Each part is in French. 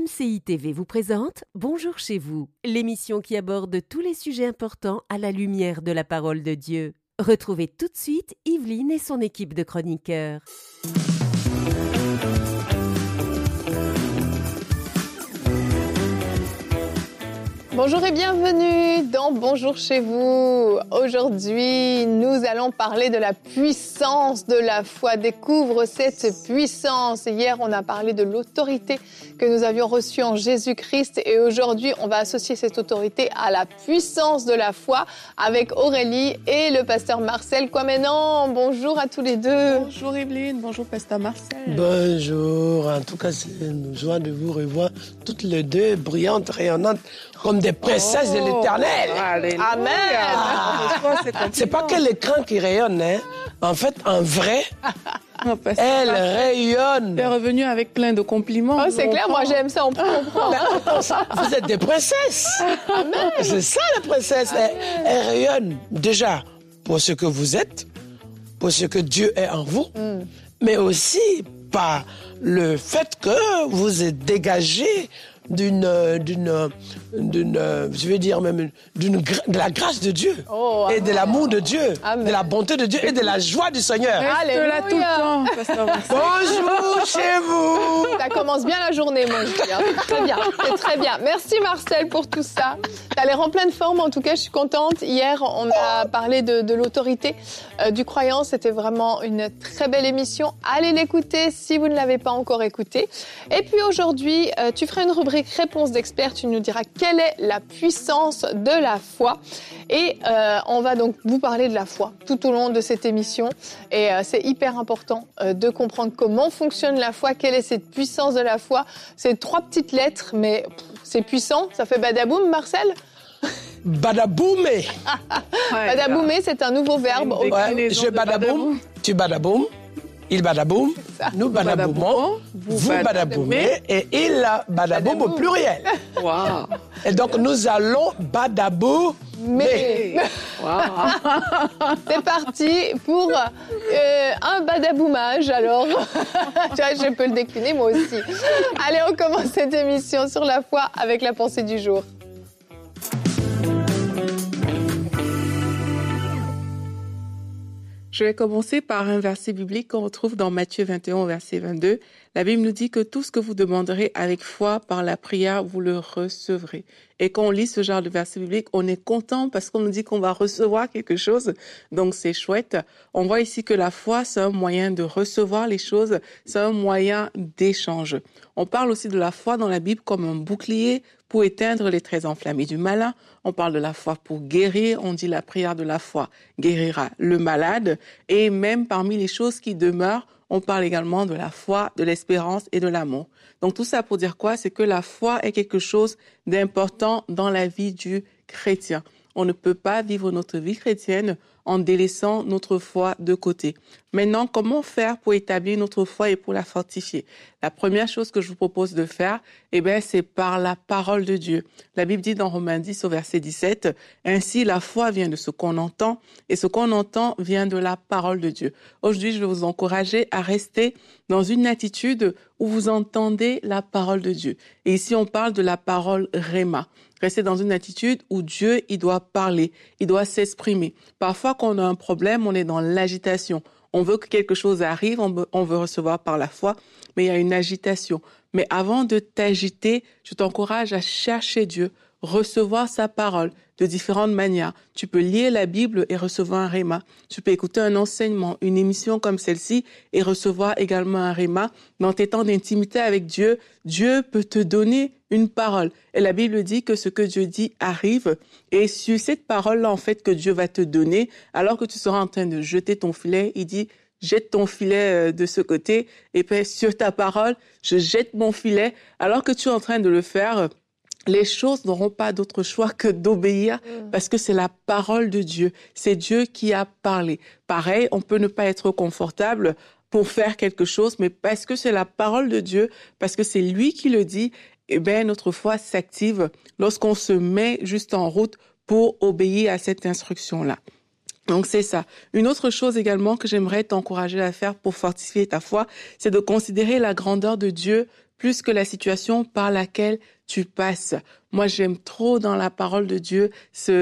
MCI TV vous présente Bonjour chez vous, l'émission qui aborde tous les sujets importants à la lumière de la parole de Dieu. Retrouvez tout de suite Yveline et son équipe de chroniqueurs. Bonjour et bienvenue dans Bonjour chez vous. Aujourd'hui, nous allons parler de la puissance de la foi. Découvre cette puissance. Hier, on a parlé de l'autorité que nous avions reçue en Jésus-Christ et aujourd'hui, on va associer cette autorité à la puissance de la foi avec Aurélie et le pasteur Marcel Kwamenan. Bonjour à tous les deux. Bonjour Yveline, bonjour pasteur Marcel. Bonjour, en tout cas, c'est une joie de vous revoir toutes les deux, brillantes, rayonnantes, comme des princesses de l'Éternel. Alléluia. Amen. C'est pas que l'écran qui rayonne, hein. En fait, en vrai, elle rayonne. Tu es revenu avec plein de compliments. Oh, c'est clair, moi j'aime ça, on prend. Vous êtes des princesses. Amen. C'est ça la princesse. Elle rayonne déjà pour ce que vous êtes, pour ce que Dieu est en vous, mais aussi par le fait que vous êtes dégagé de la grâce de Dieu, et de l'amour de Dieu, Amen. de la bonté de Dieu et de la joie du Seigneur. Alléluia. Là tout le temps, pasteur Marcel. Bonjour chez vous. Ça commence bien la journée, moi je dis. C'est très bien, c'est très bien. Merci Marcel pour tout ça. T'as l'air en pleine forme, en tout cas je suis contente. Hier, on a parlé de l'autorité du croyant. C'était vraiment une très belle émission. Allez l'écouter si vous ne l'avez pas encore écouté. Et puis aujourd'hui, tu feras une rubrique réponse d'experts. Tu nous diras quelle est la puissance de la foi. Et on va donc vous parler de la foi tout au long de cette émission. Et c'est hyper important de comprendre comment fonctionne la foi, quelle est cette puissance de la foi. C'est 3 petites lettres, mais c'est puissant. Ça fait badaboum, Marcel? Badaboumé. Badaboumé, c'est un nouveau verbe. Ouais, je badaboum, tu badaboum, il badaboum, nous badaboumons, vous badaboumez et il badaboum au pluriel. Wow. Et donc nous allons badaboumer. Wow. C'est parti pour un badaboumage, alors. Je peux le décliner moi aussi. Allez, on commence cette émission sur la foi avec la pensée du jour. Je vais commencer par un verset biblique qu'on retrouve dans Matthieu 21, verset 22. La Bible nous dit que tout ce que vous demanderez avec foi par la prière, vous le recevrez. Et quand on lit ce genre de verset biblique, on est content parce qu'on nous dit qu'on va recevoir quelque chose. Donc c'est chouette. On voit ici que la foi, c'est un moyen de recevoir les choses, c'est un moyen d'échange. On parle aussi de la foi dans la Bible comme un bouclier pour éteindre les traits enflammés du malin. On parle de la foi pour guérir. On dit la prière de la foi guérira le malade. Et même parmi les choses qui demeurent, on parle également de la foi, de l'espérance et de l'amour. Donc tout ça pour dire quoi? C'est que la foi est quelque chose d'important dans la vie du chrétien. On ne peut pas vivre notre vie chrétienne en délaissant notre foi de côté. Maintenant, comment faire pour établir notre foi et pour la fortifier? La première chose que je vous propose de faire, c'est par la parole de Dieu. La Bible dit dans Romains 10 au verset 17, « Ainsi la foi vient de ce qu'on entend et ce qu'on entend vient de la parole de Dieu. » Aujourd'hui, je vais vous encourager à rester dans une attitude où vous entendez la parole de Dieu. Et ici, on parle de la parole Réma. Rester dans une attitude où Dieu, il doit parler, il doit s'exprimer. Parfois, quand on a un problème, on est dans l'agitation. On veut que quelque chose arrive, on veut recevoir par la foi, mais il y a une agitation. Mais avant de t'agiter, je t'encourage à chercher Dieu, recevoir sa parole de différentes manières. Tu peux lire la Bible et recevoir un réma. Tu peux écouter un enseignement, une émission comme celle-ci et recevoir également un réma. Dans tes temps d'intimité avec Dieu, Dieu peut te donner une parole. Et la Bible dit que ce que Dieu dit arrive. Et sur cette parole-là, en fait, que Dieu va te donner, alors que tu seras en train de jeter ton filet, il dit, jette ton filet de ce côté. Et puis, sur ta parole, je jette mon filet. Alors que tu es en train de le faire, les choses n'auront pas d'autre choix que d'obéir parce que c'est la parole de Dieu. C'est Dieu qui a parlé. Pareil, on peut ne pas être confortable pour faire quelque chose, mais parce que c'est la parole de Dieu, parce que c'est lui qui le dit, notre foi s'active lorsqu'on se met juste en route pour obéir à cette instruction-là. Donc c'est ça. Une autre chose également que j'aimerais t'encourager à faire pour fortifier ta foi, c'est de considérer la grandeur de Dieu plus que la situation par laquelle tu passes. Moi, j'aime trop dans la parole de Dieu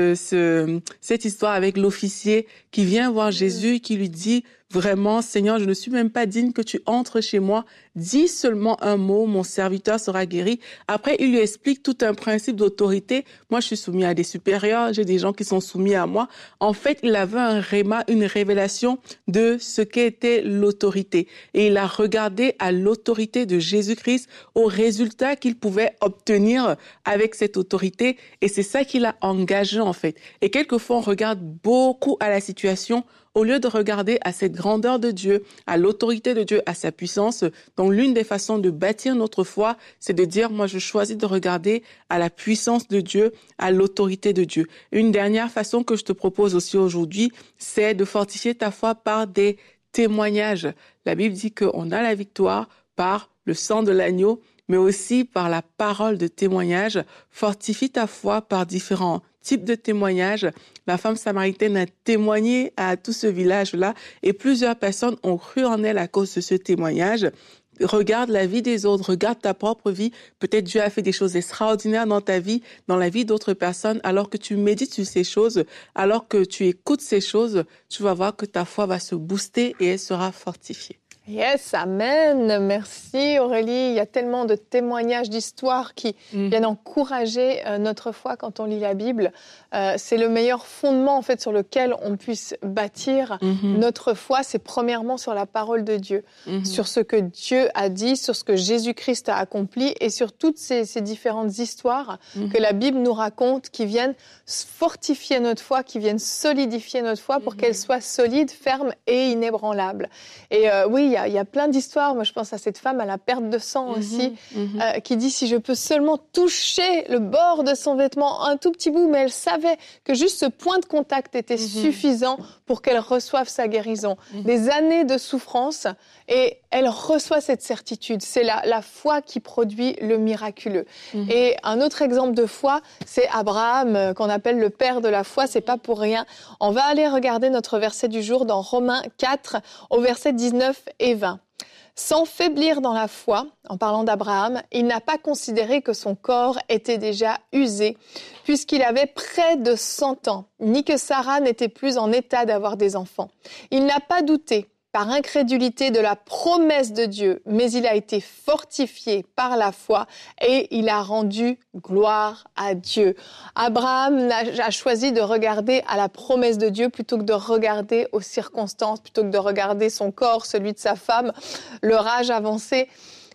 cette histoire avec l'officier qui vient voir Jésus et qui lui dit vraiment, Seigneur, je ne suis même pas digne que tu entres chez moi. Dis seulement un mot, mon serviteur sera guéri. Après, il lui explique tout un principe d'autorité. Moi, je suis soumis à des supérieurs, j'ai des gens qui sont soumis à moi. En fait, il avait un réma, une révélation de ce qu'était l'autorité. Et il a regardé à l'autorité de Jésus-Christ, au résultat qu'il pouvait obtenir avec cette autorité. Et c'est ça qui l'a engagé, en fait. Et quelquefois, on regarde beaucoup à la situation au lieu de regarder à cette grandeur de Dieu, à l'autorité de Dieu, à sa puissance. Donc, l'une des façons de bâtir notre foi, c'est de dire, moi, je choisis de regarder à la puissance de Dieu, à l'autorité de Dieu. Une dernière façon que je te propose aussi aujourd'hui, c'est de fortifier ta foi par des témoignages. La Bible dit qu'on a la victoire par le sang de l'agneau, mais aussi par la parole de témoignage. Fortifie ta foi par différents types de témoignages. La femme samaritaine a témoigné à tout ce village-là et plusieurs personnes ont cru en elle à cause de ce témoignage. Regarde la vie des autres, regarde ta propre vie. Peut-être Dieu a fait des choses extraordinaires dans ta vie, dans la vie d'autres personnes. Alors que tu médites sur ces choses, alors que tu écoutes ces choses, tu vas voir que ta foi va se booster et elle sera fortifiée. Yes, amen. Merci Aurélie. Il y a tellement de témoignages, d'histoires qui viennent encourager notre foi quand on lit la Bible. C'est le meilleur fondement en fait sur lequel on puisse bâtir notre foi. C'est premièrement sur la parole de Dieu, sur ce que Dieu a dit, sur ce que Jésus-Christ a accompli et sur toutes ces différentes histoires que la Bible nous raconte qui viennent fortifier notre foi, qui viennent solidifier notre foi pour qu'elle soit solide, ferme et inébranlable. Et oui, il y a plein d'histoires. Moi, je pense à cette femme à la perte de sang aussi, qui dit si je peux seulement toucher le bord de son vêtement, un tout petit bout, mais elle savait que juste ce point de contact était suffisant pour qu'elle reçoive sa guérison. Des années de souffrance et elle reçoit cette certitude. C'est la foi qui produit le miraculeux. Et un autre exemple de foi, c'est Abraham, qu'on appelle le père de la foi. C'est pas pour rien. On va aller regarder notre verset du jour dans Romains 4, au verset 19 et 20. Sans faiblir dans la foi, en parlant d'Abraham, il n'a pas considéré que son corps était déjà usé, puisqu'il avait près de 100 ans, ni que Sarah n'était plus en état d'avoir des enfants. Il n'a pas douté, par incrédulité, de la promesse de Dieu, mais il a été fortifié par la foi et il a rendu gloire à Dieu. Abraham a choisi de regarder à la promesse de Dieu plutôt que de regarder aux circonstances, plutôt que de regarder son corps, celui de sa femme, leur âge avancé.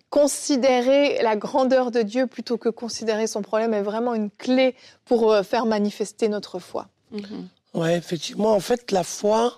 Considérer la grandeur de Dieu plutôt que considérer son problème est vraiment une clé pour faire manifester notre foi. Ouais, effectivement, en fait, la foi,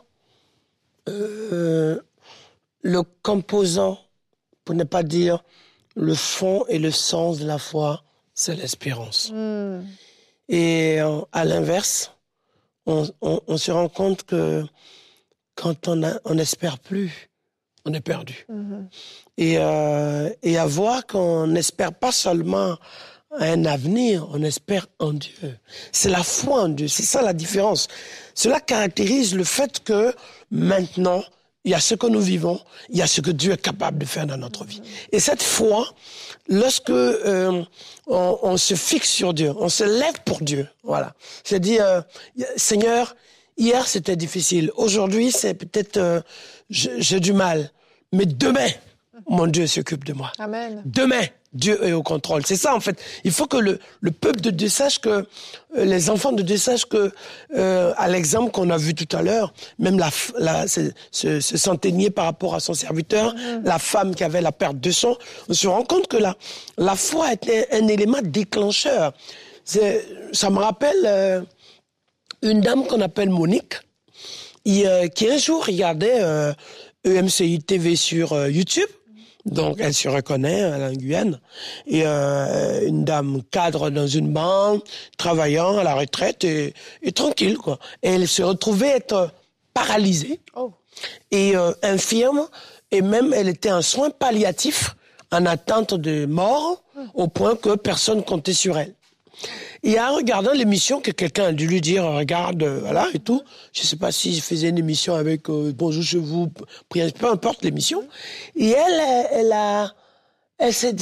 le composant, pour ne pas dire le fond et le sens de la foi, c'est l'espérance. Et à l'inverse, on se rend compte que quand on n'espère plus, on est perdu. Et à voir qu'on n'espère pas seulement un avenir, on espère en Dieu. C'est la foi en Dieu, c'est ça la différence. Cela caractérise le fait que maintenant, il y a ce que nous vivons, il y a ce que Dieu est capable de faire dans notre vie. Et cette foi, lorsque on se fixe sur Dieu, on se lève pour Dieu, voilà. C'est-à-dire, Seigneur, hier c'était difficile, aujourd'hui c'est peut-être, j'ai du mal, mais demain, mon Dieu s'occupe de moi. Amen. Demain, Dieu est au contrôle. C'est ça, en fait. Il faut que le peuple de Dieu sache que, les enfants de Dieu sachent que, à l'exemple qu'on a vu tout à l'heure, même ce centenier par rapport à son serviteur, la femme qui avait la perte de sang, on se rend compte que la foi est un élément déclencheur. Ça me rappelle une dame qu'on appelle Monique, qui un jour regardait EMCI TV sur YouTube. Donc, elle se reconnaît, elle est en Guyane. Et une dame cadre dans une banque, travaillant à la retraite et tranquille, quoi. Et elle se retrouvait être paralysée et infirme. Et même, elle était en soins palliatifs, en attente de mort, au point que personne comptait sur elle. Et en regardant l'émission, que quelqu'un a dû lui dire, regarde, voilà, et tout. Je sais pas si je faisais une émission avec Bonjour chez vous, peu importe l'émission. Et elle s'est dit,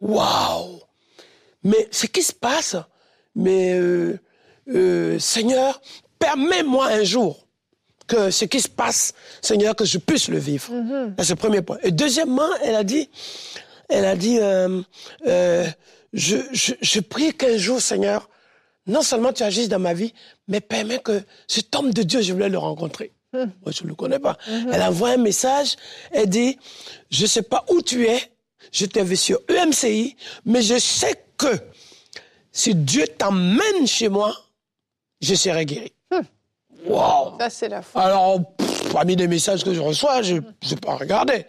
waouh! Mais ce qui se passe, mais Seigneur, permets-moi un jour que ce qui se passe, Seigneur, que je puisse le vivre. C'est le premier point. Et deuxièmement, elle a dit, je prie qu'un jour, Seigneur, non seulement tu agisses dans ma vie, mais permets que cet homme de Dieu, je voulais le rencontrer. Moi, je ne le connais pas. Elle envoie un message, elle dit, je ne sais pas où tu es, je t'ai vu sur UMCI, mais je sais que si Dieu t'emmène chez moi, je serai guéri. Wow. Ça, c'est la foi. Alors, parmi les messages que je reçois, je n'ai pas regardé.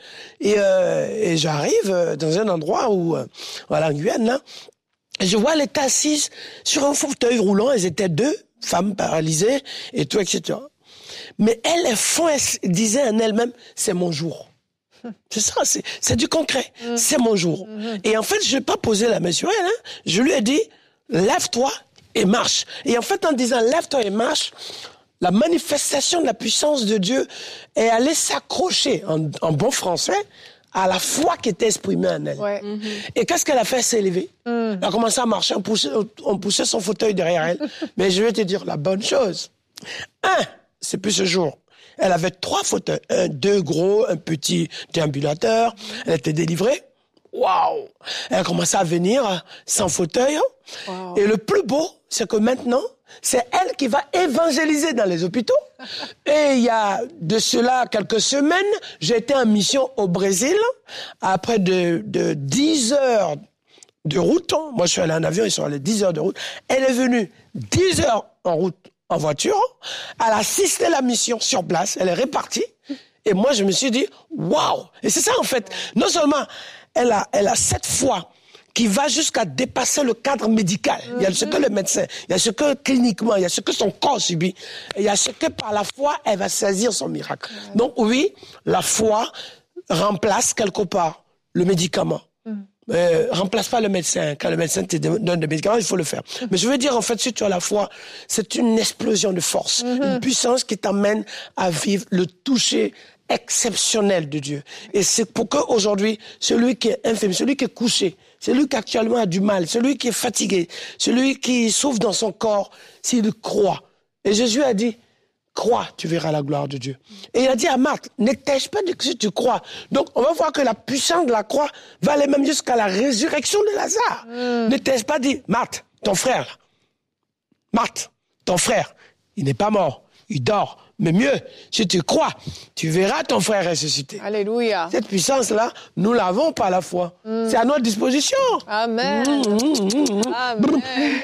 Et j'arrive dans un endroit où, voilà, en Guyane, là, et je vois, elle était assise sur un fauteuil roulant. Elles étaient 2 femmes paralysées et tout, etc. Mais elle disait en elle-même, c'est mon jour. C'est ça, c'est du concret. C'est mon jour. Et en fait, je n'ai pas posé la main sur elle. Hein. Je lui ai dit, lève-toi et marche. Et en fait, en disant, lève-toi et marche, la manifestation de la puissance de Dieu est allée s'accrocher, en bon français, à la foi qui était exprimée en elle. Ouais. Et qu'est-ce qu'elle a fait? Elle s'est levée. Elle a commencé à marcher, on poussait son fauteuil derrière elle. Mais je vais te dire la bonne chose. C'est plus ce jour. Elle avait 3 fauteuils. 2 gros, un petit déambulateur. Elle était délivrée. Waouh! Elle a commencé à venir sans fauteuil. Wow. Et le plus beau, c'est que maintenant, c'est elle qui va évangéliser dans les hôpitaux. Et il y a de cela quelques semaines, j'ai été en mission au Brésil. Après de 10 heures de route, moi je suis allé en avion, ils sont allés 10 heures de route. Elle est venue 10 heures en route en voiture. Elle a assisté à la mission sur place, elle est répartie. Et moi je me suis dit, waouh! Et c'est ça en fait. Non seulement elle a cette foi qui va jusqu'à dépasser le cadre médical. Il y a ce que le médecin, il y a ce que cliniquement, il y a ce que son corps subit, et il y a ce que par la foi, elle va saisir son miracle. Donc oui, la foi remplace quelque part le médicament. Remplace pas le médecin. Quand le médecin te donne des médicaments, il faut le faire. Mais je veux dire, en fait, si tu as la foi, c'est une explosion de force, une puissance qui t'amène à vivre le toucher exceptionnel de Dieu. Et c'est pour qu'aujourd'hui, celui qui est infirme, celui qui est couché, celui qui actuellement a du mal, celui qui est fatigué, celui qui souffre dans son corps, s'il croit. Et Jésus a dit, crois, tu verras la gloire de Dieu. Et il a dit à Marthe, n'étais-je pas dit que si tu crois. Donc on va voir que la puissance de la croix va aller même jusqu'à la résurrection de Lazare. N'étais-je pas dit, Marthe, ton frère, il n'est pas mort, il dort. Mais mieux, si tu crois, tu verras ton frère ressusciter. Alléluia. Cette puissance-là, nous l'avons par la foi. C'est à notre disposition. Amen. Amen.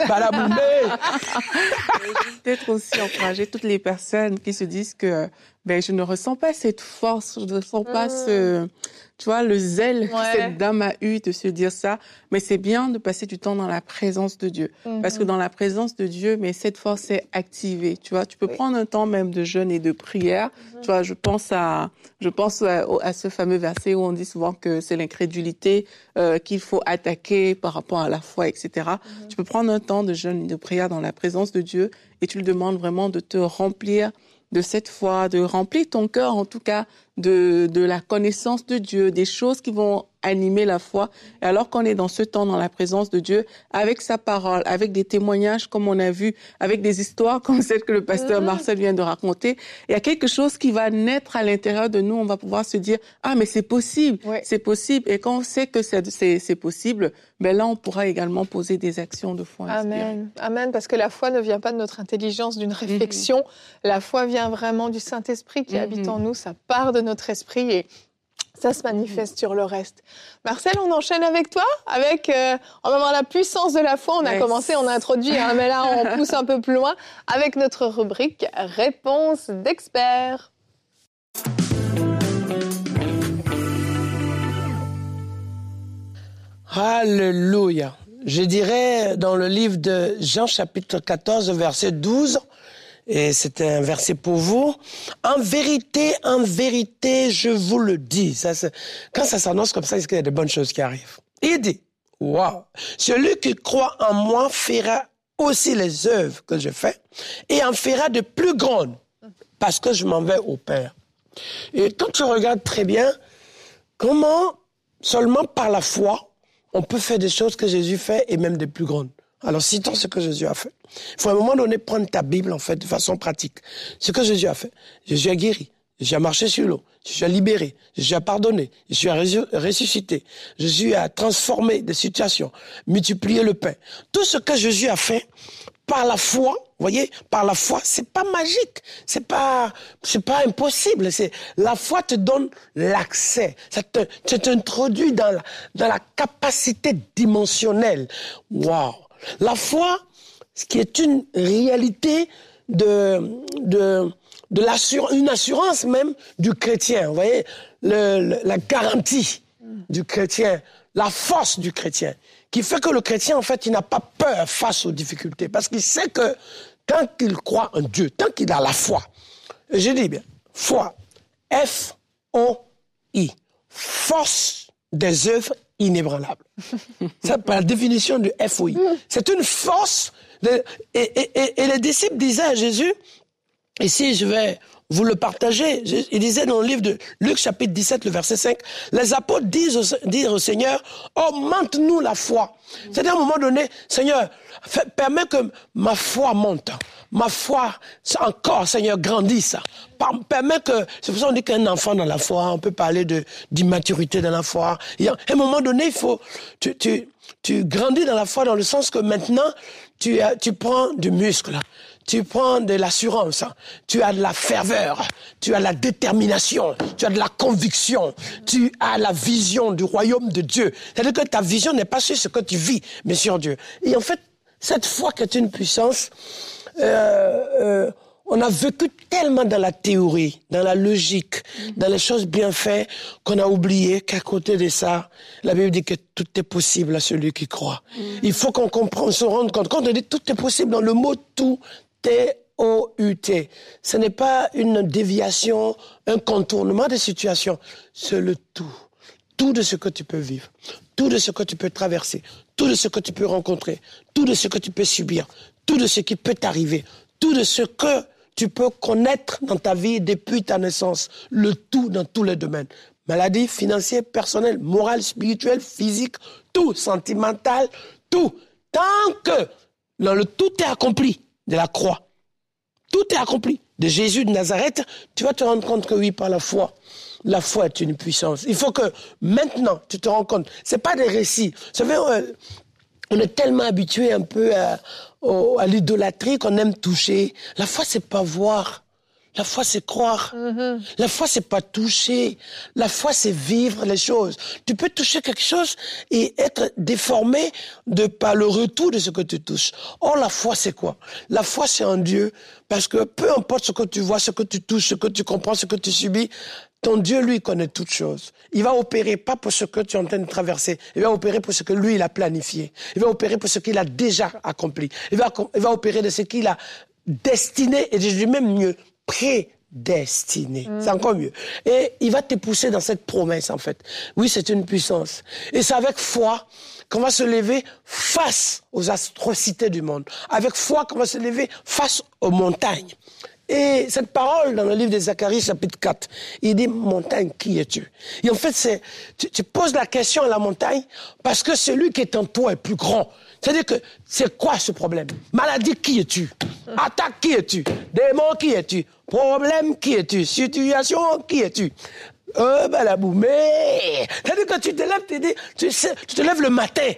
Peut-être aussi encourager toutes les personnes qui se disent que je ne ressens pas cette force, je ne ressens pas le zèle que cette dame a eu de se dire ça. Mais c'est bien de passer du temps dans la présence de Dieu. Parce que dans la présence de Dieu, cette force est activée. Tu vois, tu peux prendre un temps même de jeûne et de prière. Tu vois, je pense à ce fameux verset où on dit souvent que c'est l'incrédulité qu'il faut attaquer par rapport à la foi, etc. Tu peux prendre un temps de jeûne et de prière dans la présence de Dieu et tu lui demandes vraiment de te remplir de cette foi, de remplir ton cœur en tout cas de la connaissance de Dieu, des choses qui vont animer la foi. Et alors qu'on est dans ce temps, dans la présence de Dieu, avec sa parole, avec des témoignages comme on a vu, avec des histoires comme celle que le pasteur Marcel vient de raconter, il y a quelque chose qui va naître à l'intérieur de nous. On va pouvoir se dire, ah mais c'est possible, c'est possible. Et quand on sait que c'est possible, là on pourra également poser des actions de foi. Amen. Amen, parce que la foi ne vient pas de notre intelligence, d'une réflexion. La foi vient vraiment du Saint-Esprit qui habite en nous, ça part de notre esprit et ça se manifeste sur le reste. Marcel, on enchaîne avec toi, on va voir la puissance de la foi. On a commencé, on a introduit, mais là on pousse un peu plus loin avec notre rubrique Réponse d'experts. Alléluia. Je dirais dans le livre de Jean chapitre 14, verset 12, et c'est un verset pour vous. En vérité, je vous le dis. Quand ça s'annonce comme ça, il y a de bonnes choses qui arrivent. Il dit, waouh, celui qui croit en moi fera aussi les œuvres que je fais et en fera de plus grandes parce que je m'en vais au Père. Et quand tu regardes très bien, comment seulement par la foi, on peut faire des choses que Jésus fait et même des plus grandes. Alors, citons ce que Jésus a fait. Il faut à un moment donné prendre ta Bible, en fait, de façon pratique. Ce que Jésus a fait. Jésus a guéri. Jésus a marché sur l'eau. Jésus a libéré. Jésus a pardonné. Jésus a ressuscité. Jésus a transformé des situations, multiplié le pain. Tout ce que Jésus a fait, par la foi, vous voyez, par la foi, c'est pas magique, c'est pas impossible. La foi te donne l'accès, ça t'introduit dans la capacité dimensionnelle. Waouh! La foi, ce qui est une réalité une assurance même du chrétien. Vous voyez, la garantie du chrétien, la force du chrétien, qui fait que le chrétien, en fait, il n'a pas peur face aux difficultés, parce qu'il sait que tant qu'il croit en Dieu, tant qu'il a la foi, je dis bien, foi, F-O-I, force des œuvres inébranlables. C'est la définition du F-O-I. C'est une force, et les disciples disaient à Jésus, ici je vais vous le partager, il disait dans le livre de Luc chapitre 17, le verset 5, les apôtres disent au Seigneur, augmente-nous la foi. C'est-à-dire à un moment donné, Seigneur, permets que ma foi monte. Ma foi, encore, Seigneur, grandisse. Permets que, c'est pour ça qu'on dit qu'un enfant dans la foi, on peut parler d'immaturité dans la foi. Et à un moment donné, il faut, tu grandis dans la foi dans le sens que maintenant, tu prends du muscle. Tu prends de l'assurance, tu as de la ferveur, tu as de la détermination, tu as de la conviction, tu as la vision du royaume de Dieu. C'est-à-dire que ta vision n'est pas sur ce que tu vis, mais sur Dieu. Et en fait, cette foi qui est une puissance, on a vécu tellement dans la théorie, dans la logique, dans les choses bien faites, qu'on a oublié qu'à côté de ça, la Bible dit que tout est possible à celui qui croit. Il faut qu'on comprenne, se rende compte. Quand on dit tout est possible, dans le mot tout, T-O-U-T. Ce n'est pas une déviation, un contournement des situations. C'est le tout. Tout de ce que tu peux vivre. Tout de ce que tu peux traverser. Tout de ce que tu peux rencontrer. Tout de ce que tu peux subir. Tout de ce qui peut t'arriver. Tout de ce que tu peux connaître dans ta vie depuis ta naissance. Le tout dans tous les domaines. Maladie, financière, personnelle, morale, spirituelle, physique, tout, sentimental, tout. Tant que dans le tout est accompli de la croix, tout est accompli. De Jésus de Nazareth, tu vas te rendre compte que oui, par la foi est une puissance. Il faut que maintenant, tu te rends compte. C'est pas des récits. Vous savez, on est tellement habitué un peu à l'idolâtrie qu'on aime toucher. La foi, c'est pas voir. La foi, c'est croire. La foi, c'est pas toucher. La foi, c'est vivre les choses. Tu peux toucher quelque chose et être déformé par le retour de ce que tu touches. Or, la foi, c'est quoi? La foi, c'est en Dieu. Parce que peu importe ce que tu vois, ce que tu touches, ce que tu comprends, ce que tu subis, ton Dieu, lui, connaît toutes choses. Il va opérer pas pour ce que tu es en train de traverser. Il va opérer pour ce que lui, il a planifié. Il va opérer pour ce qu'il a déjà accompli. Il va opérer de ce qu'il a destiné, et je dis même mieux, prédestiné. C'est encore mieux. Et il va te pousser dans cette promesse, en fait. Oui, c'est une puissance. Et c'est avec foi qu'on va se lever face aux atrocités du monde. Avec foi qu'on va se lever face aux montagnes. Et cette parole, dans le livre de Zacharie, chapitre 4, il dit, montagne, qui es-tu? Et en fait, tu poses la question à la montagne parce que celui qui est en toi est plus grand. C'est-à-dire que, c'est quoi ce problème? Maladie, qui es-tu? Attaque, qui es-tu? Démon, qui es-tu? Problème, qui es-tu? Situation, qui es-tu? La boue. Mais, c'est-à-dire que tu te lèves, tu te lèves le matin.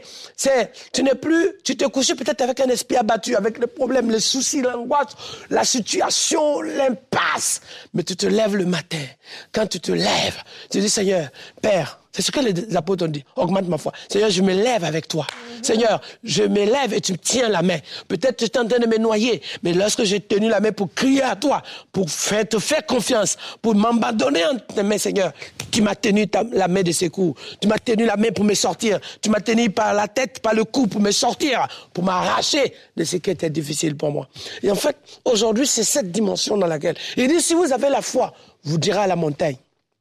Tu te couches peut-être avec un esprit abattu, avec les problèmes, les soucis, l'angoisse, la situation, l'impasse. Mais tu te lèves le matin. Quand tu te lèves, tu dis, Seigneur, Père, c'est ce que les apôtres ont dit. Augmente ma foi. Seigneur, je me lève avec toi. Seigneur, je me lève et tu me tiens la main. Peut-être que tu es en train de me noyer, mais lorsque j'ai tenu la main pour crier à toi, pour te faire confiance, pour m'abandonner entre tes mains, Seigneur, tu m'as tenu la main de secours. Tu m'as tenu la main pour me sortir. Tu m'as tenu par la tête, par le cou pour me sortir, pour m'arracher de ce qui était difficile pour moi. Et en fait, aujourd'hui, c'est cette dimension dans laquelle il dit, si vous avez la foi, vous direz à la montagne,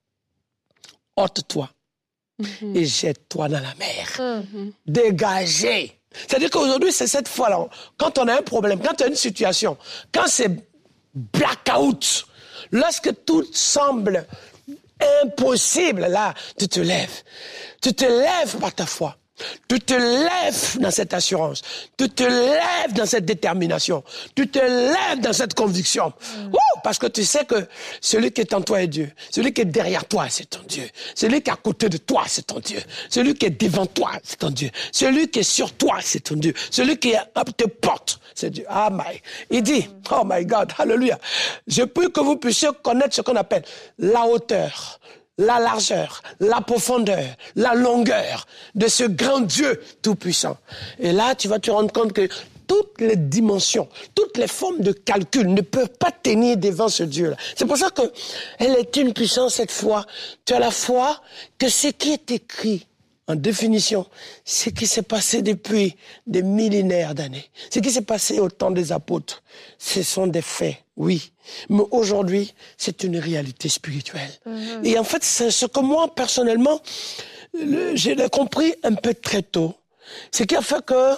ôte-toi. Et jette-toi dans la mer. Dégagez. C'est-à-dire qu'aujourd'hui, c'est cette fois-là. Quand on a un problème, quand tu as une situation, quand c'est blackout, lorsque tout semble impossible, là, tu te lèves. Tu te lèves par ta foi. Tu te lèves dans cette assurance. Tu te lèves dans cette détermination. Tu te lèves dans cette conviction. Parce que tu sais que celui qui est en toi est Dieu. Celui qui est derrière toi, c'est ton Dieu. Celui qui est à côté de toi, c'est ton Dieu. Celui qui est devant toi, c'est ton Dieu. Celui qui est sur toi, c'est ton Dieu. Celui qui te porte, c'est Dieu. Il dit, oh my God, hallelujah. Je prie que vous puissiez connaître ce qu'on appelle la hauteur, la largeur, la profondeur, la longueur de ce grand Dieu tout-puissant. Et là, tu vas te rendre compte que toutes les dimensions, toutes les formes de calcul ne peuvent pas tenir devant ce Dieu-là. C'est pour ça que elle est une puissance cette foi. Tu as la foi que ce qui est écrit en définition, ce qui s'est passé depuis des millénaires d'années, ce qui s'est passé au temps des apôtres, ce sont des faits, oui. Mais aujourd'hui, c'est une réalité spirituelle. Et en fait, c'est ce que moi, personnellement, j'ai compris un peu très tôt. Ce qui a fait que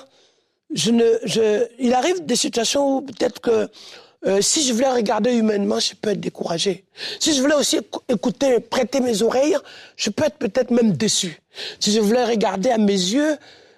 il arrive des situations où peut-être que si je voulais regarder humainement, je peux être découragé. Si je voulais aussi écouter, prêter mes oreilles, je peux être peut-être même déçu. Si je voulais regarder à mes yeux,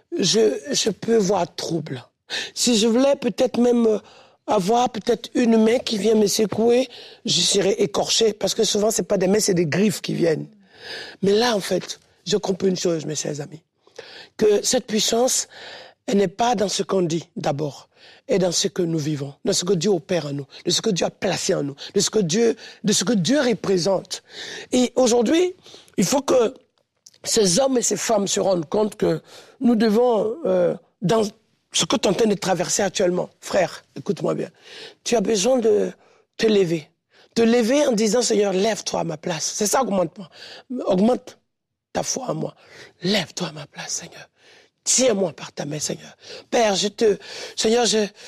je peux voir trouble. Si je voulais peut-être même avoir peut-être une main qui vient me secouer, je serais écorché. Parce que souvent, c'est pas des mains, c'est des griffes qui viennent. Mais là, en fait, je comprends une chose, mes chers amis. Que cette puissance, elle n'est pas dans ce qu'on dit d'abord, et dans ce que nous vivons, dans ce que Dieu opère en nous, de ce que Dieu a placé en nous, de ce que Dieu représente. Et aujourd'hui, il faut que ces hommes et ces femmes se rendent compte que nous devons, dans ce que tu es en train de traverser actuellement, frère, écoute-moi bien, tu as besoin de te lever. Te lever en disant, Seigneur, lève-toi à ma place. C'est ça, augmente ta foi en moi. Lève-toi à ma place, Seigneur. Tiens-moi par ta main, Seigneur. Père, Seigneur,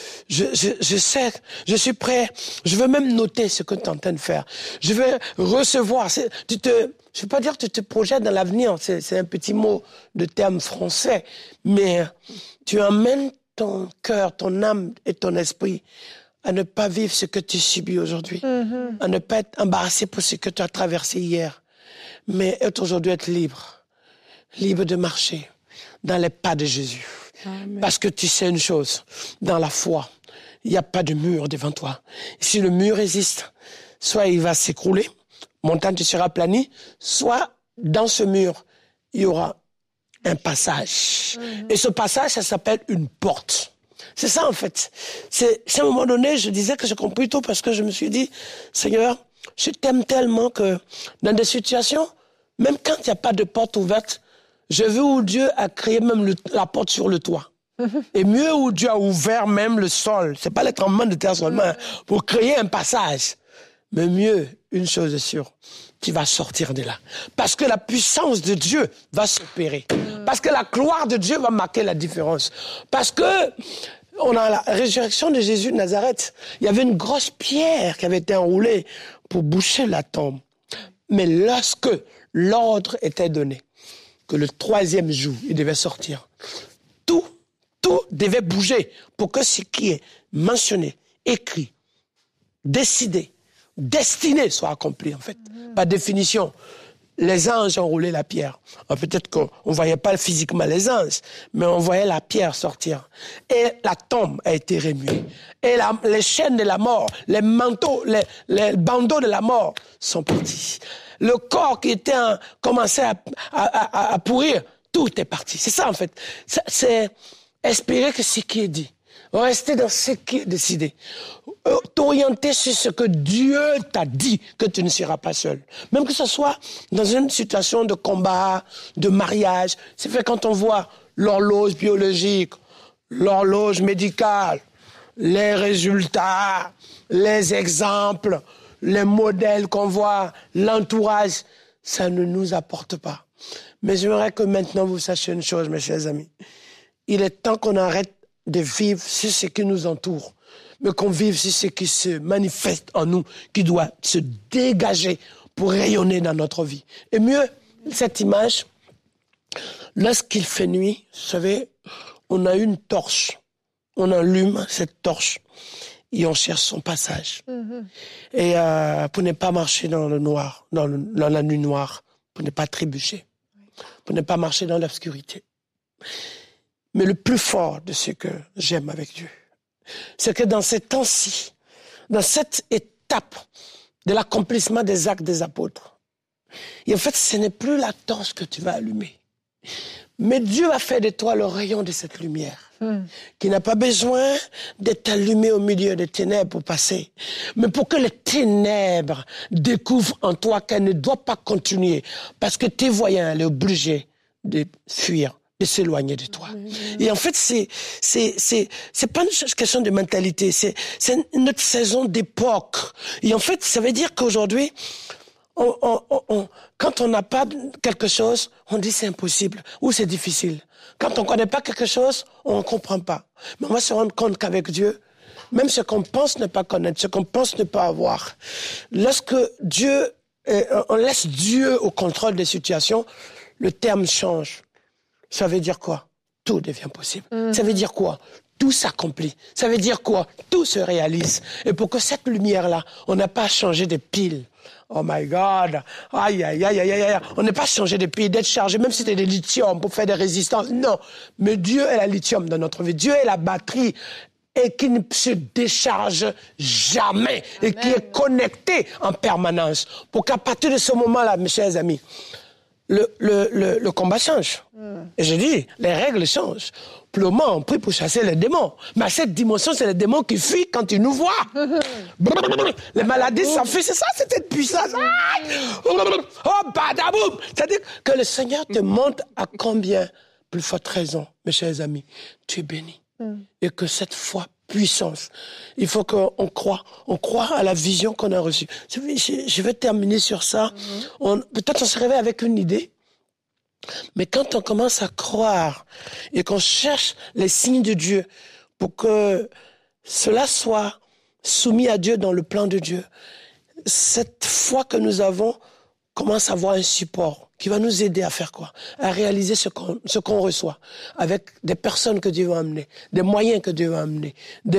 je sais, je suis prêt. Je veux même noter ce que tu es en train de faire. Je veux recevoir. Je veux pas dire que tu te projettes dans l'avenir. C'est un petit mot de terme français. Mais tu emmènes ton cœur, ton âme et ton esprit à ne pas vivre ce que tu subis aujourd'hui. À ne pas être embarrassé pour ce que tu as traversé hier. Mais aujourd'hui être libre. Libre de marcher dans les pas de Jésus. Amen. Parce que tu sais une chose, dans la foi, il n'y a pas de mur devant toi. Si le mur résiste, soit il va s'écrouler, montagne sera aplanie, soit dans ce mur, il y aura un passage. Et ce passage, ça s'appelle une porte. C'est ça en fait. C'est à un moment donné, je disais que j'ai compris tout parce que je me suis dit, Seigneur, je t'aime tellement que dans des situations, même quand il n'y a pas de porte ouverte, je veux où Dieu a créé même la porte sur le toit. Et mieux où Dieu a ouvert même le sol. C'est pas les tremblements de terre seulement, pour créer un passage. Mais mieux, une chose est sûre, tu vas sortir de là. Parce que la puissance de Dieu va s'opérer. Parce que la gloire de Dieu va marquer la différence. Parce que on a la résurrection de Jésus de Nazareth. Il y avait une grosse pierre qui avait été enroulée pour boucher la tombe. Mais lorsque l'ordre était donné, que le 3e jour, il devait sortir. Tout devait bouger pour que ce qui est mentionné, écrit, décidé, destiné soit accompli, en fait. Par définition, les anges ont roulé la pierre. Alors, peut-être qu'on ne voyait pas physiquement les anges, mais on voyait la pierre sortir. Et la tombe a été remuée. Et les chaînes de la mort, les manteaux, les bandeaux de la mort sont partis. Le corps qui était commençait à pourrir, tout est parti. C'est ça, en fait. C'est espérer que ce qui est dit, rester dans ce qui est décidé, t'orienter sur ce que Dieu t'a dit, que tu ne seras pas seul. Même que ce soit dans une situation de combat, de mariage. C'est fait quand on voit l'horloge biologique, l'horloge médicale, les résultats, les exemples, les modèles qu'on voit, l'entourage, ça ne nous apporte pas. Mais j'aimerais que maintenant vous sachiez une chose, mes chers amis. Il est temps qu'on arrête de vivre sur ce qui nous entoure, mais qu'on vive sur ce qui se manifeste en nous, qui doit se dégager pour rayonner dans notre vie. Et mieux, cette image, lorsqu'il fait nuit, vous savez, on a une torche, on allume cette torche, et on cherche son passage. Et pour ne pas marcher dans le noir, dans la nuit noire, pour ne pas trébucher, pour ne pas marcher dans l'obscurité. Mais le plus fort de ce que j'aime avec Dieu, c'est que dans ces temps-ci, dans cette étape de l'accomplissement des actes des apôtres, et en fait, ce n'est plus la torche que tu vas allumer. Mais Dieu va faire de toi le rayon de cette lumière, qui n'a pas besoin d'être allumé au milieu des ténèbres pour passer, mais pour que les ténèbres découvrent en toi qu'elle ne doit pas continuer, parce que tes voyants, elle est obligée de fuir, de s'éloigner de toi. Et en fait, c'est pas une question de mentalité, c'est notre saison d'époque. Et en fait, ça veut dire qu'aujourd'hui, quand on n'a pas quelque chose, on dit c'est impossible ou c'est difficile. Quand on ne connaît pas quelque chose, on ne comprend pas. Mais on va se rendre compte qu'avec Dieu, même ce qu'on pense ne pas connaître, ce qu'on pense ne pas avoir, lorsque on laisse Dieu au contrôle des situations, le terme change. Ça veut dire quoi? Tout devient possible. Ça veut dire quoi? Tout s'accomplit. Ça veut dire quoi? Tout se réalise. Et pour que cette lumière-là, on n'a pas changé de pile. Oh my God! Aïe, aïe, aïe, aïe, aïe. On n'a pas changé de pile, d'être chargé, même si c'était des lithium pour faire des résistances. Non. Mais Dieu est la lithium dans notre vie. Dieu est la batterie et qui ne se décharge jamais. Et qui est connecté en permanence. Pour qu'à partir de ce moment-là, mes chers amis, le combat change. Et je dis, les règles changent. Pour le moment, on prie pour chasser les démons. Mais à cette dimension, c'est les démons qui fuient quand ils nous voient. Les maladies s'enfuient, c'est ça, c'est cette puissance. Oh, badaboum! C'est-à-dire que le Seigneur te montre à combien, plus forte raison, mes chers amis, tu es béni. Et que cette foi puissance. Il faut qu'on croit. On croit à la vision qu'on a reçue. Je vais terminer sur ça. Peut-être on se réveille avec une idée. Mais quand on commence à croire et qu'on cherche les signes de Dieu pour que cela soit soumis à Dieu dans le plan de Dieu, cette foi que nous avons commence à avoir un support qui va nous aider à faire quoi? À réaliser ce qu'on reçoit avec des personnes que Dieu va amener, des moyens que Dieu va amener,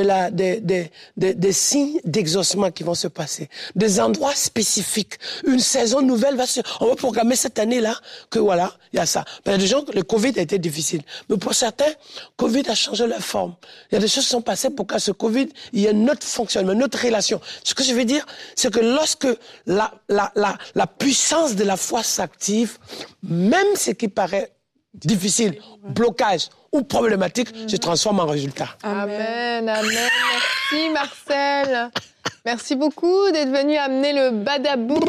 des signes d'exaucement qui vont se passer, des endroits spécifiques. Une saison nouvelle on va programmer cette année-là que voilà, il y a ça. Il y a des gens, le Covid a été difficile. Mais pour certains, Covid a changé leur forme. Il y a des choses qui sont passées pour qu'à ce Covid, il y ait notre fonctionnement, notre relation. Ce que je veux dire, c'est que lorsque la puissance de la foi s'active, même ce qui paraît difficile, blocage ou problématique, se transforme en résultat. Amen, amen. Merci Marcel. Merci beaucoup d'être venu amener le badabou.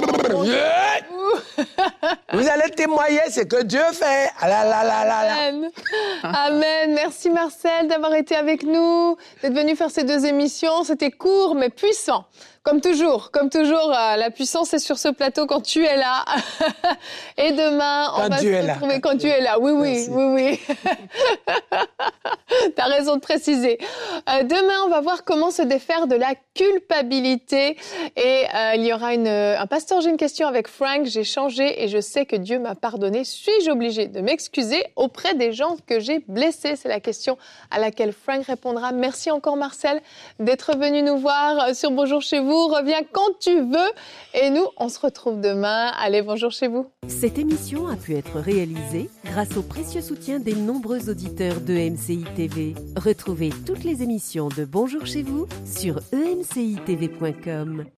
Vous allez témoigner ce que Dieu fait. Amen. Amen. Merci Marcel d'avoir été avec nous, d'être venu faire ces 2 émissions. C'était court mais puissant. Comme toujours, la puissance est sur ce plateau quand tu es là. Et demain, on va se retrouver quand tu es là. Oui. T'as raison de préciser. Demain, on va voir comment se défaire de la culpabilité. Et il y aura un pasteur, j'ai une question avec Frank. J'ai changé et je sais que Dieu m'a pardonné. Suis-je obligée de m'excuser auprès des gens que j'ai blessés? C'est la question à laquelle Frank répondra. Merci encore Marcel d'être venu nous voir sur Bonjour chez vous. Reviens quand tu veux. Et nous, on se retrouve demain. Allez, bonjour chez vous. Cette émission a pu être réalisée grâce au précieux soutien des nombreux auditeurs de MCI TV. Retrouvez toutes les émissions de Bonjour chez vous sur emcitv.com.